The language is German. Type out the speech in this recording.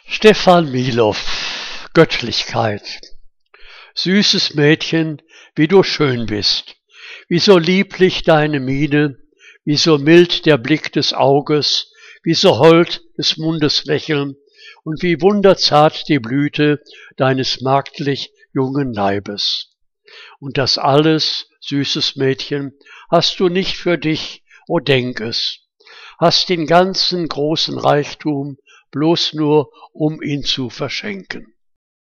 Stefan Milow, Göttlichkeit. Süßes Mädchen, wie du schön bist, wie so lieblich deine Miene, wie so mild der Blick des Auges, wie so hold des Mundes Lächeln und wie wunderzart die Blüte deines magdlich jungen Leibes. Und das alles, süßes Mädchen, hast du nicht für dich, o denk es, hast den ganzen großen Reichtum bloß nur, um ihn zu verschenken.